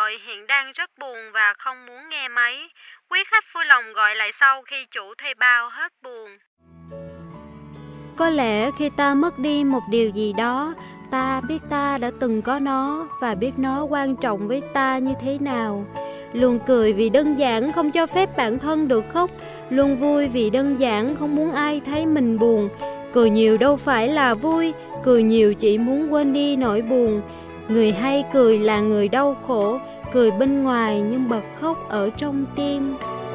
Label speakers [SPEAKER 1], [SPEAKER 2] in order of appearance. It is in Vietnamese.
[SPEAKER 1] gọi hiện đang rất buồn và không muốn nghe máy. Quý khách vui lòng gọi lại sau khi chủ thuê bao hết buồn.
[SPEAKER 2] Có lẽ khi ta mất đi một điều gì đó, ta biết ta đã từng có nó và biết nó quan trọng với ta như thế nào. Luôn cười vì đơn giản không cho phép bản thân được khóc, luôn vui vì đơn giản không muốn ai thấy mình buồn. Cười nhiều đâu phải là vui, cười nhiều chỉ muốn quên đi nỗi buồn. Người hay cười là người đau khổ, cười bên ngoài nhưng bật khóc ở trong tim.